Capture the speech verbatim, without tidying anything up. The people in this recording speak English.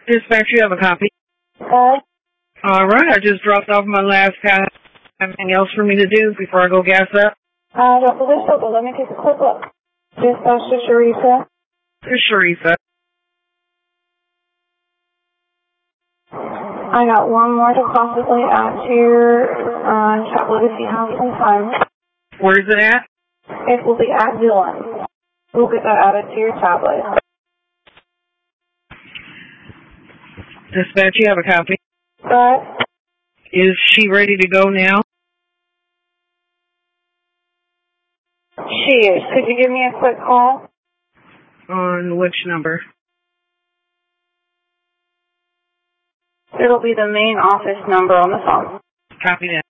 Dispatch, you have a copy. Okay. All right, I just dropped off my last pass. Anything else for me to do before I go gas up? I don't believe so, but let me take a quick look. Dispatch to Sharisa. To Sharisa. I got one more to possibly add to your uh, tablet if you have some time. Where is it at? It will be at Dylan. We'll get that added to your tablet. Dispatch, you have a copy. But Is she ready to go now? she is. Could you give me a quick call? On which number? It'll be the main office number on the phone. Copy that.